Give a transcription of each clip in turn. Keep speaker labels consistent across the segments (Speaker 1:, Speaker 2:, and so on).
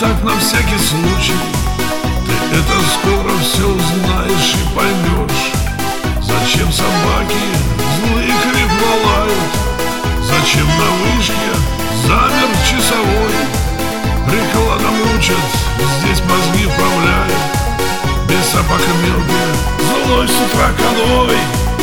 Speaker 1: так на всякий случай. Ты это скоро все узнаешь и поймешь. Зачем собаки злые хрипло лают? Зачем на вышке замер часовой? Прикладом учат, здесь мозги вправляют. Без собака мелкая, злой с утра конвой.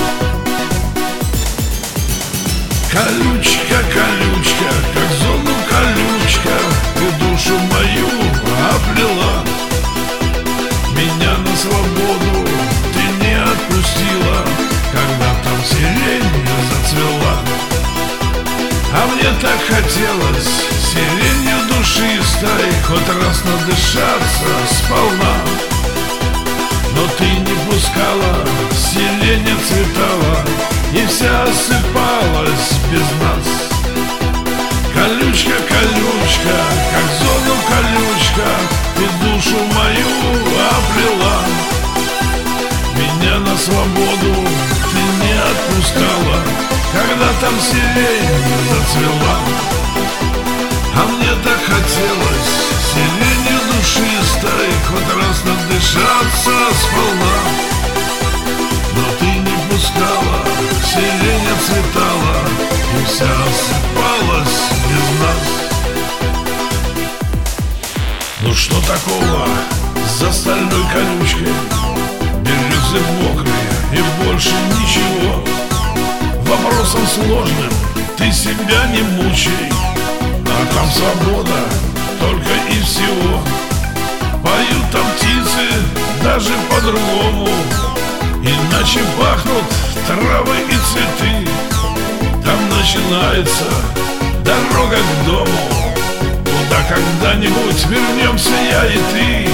Speaker 1: Колючка, колючка, как зону колючка, ты душу мою оплела. Меня на свободу ты не отпустила, когда там сирень зацвела. А мне так хотелось сиренью душистой хоть раз надышаться сполна. Но ты не пускала, сирень цветала, и вся осыпалась без нас. Колючка, колючка, как зону колючка, ты душу мою оплела. Меня на свободу ты не отпускала, когда там сирень зацвела. А мне так хотелось сиренью душистой хоть раз надышаться сполна. Но ты не пускала, сирень цветала, и вся осыпалась без нас. Ну что такого за стальной колючкой? Березы мокрые и больше ничего. Вопросом сложным ты себя не мучай, а там свобода только и всего. Поют там птицы даже по-другому, иначе пахнут травы и цветы. Там начинается дорога к дому, куда когда-нибудь вернемся я и ты.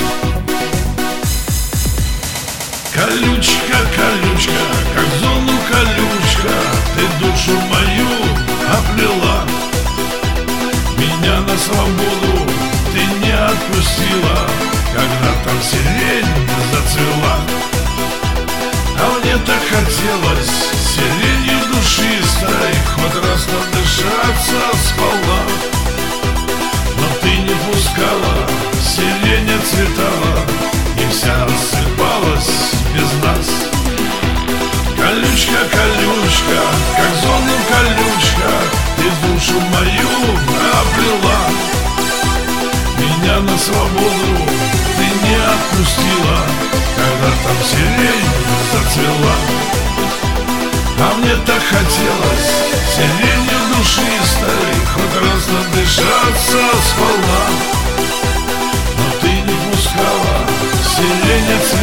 Speaker 1: Колючка, колючка, как зону колючка, ты душу мою оплела. Меня на свободу ты не отпустила, когда там сирень зацвела. А мне так хотелось сиренью душистой хоть раз надышаться сполна. Но ты не пускала, сирень цветала, и вся осыпалась без нас. Колючка, колючка, как зону колючка, ты душу мою оплела. Меня на свободу ты не отпустила, когда там сирень зацвела. А мне так хотелось сиренью душистой хоть раз надышаться сполна. Но ты не пускала, сирень цветала,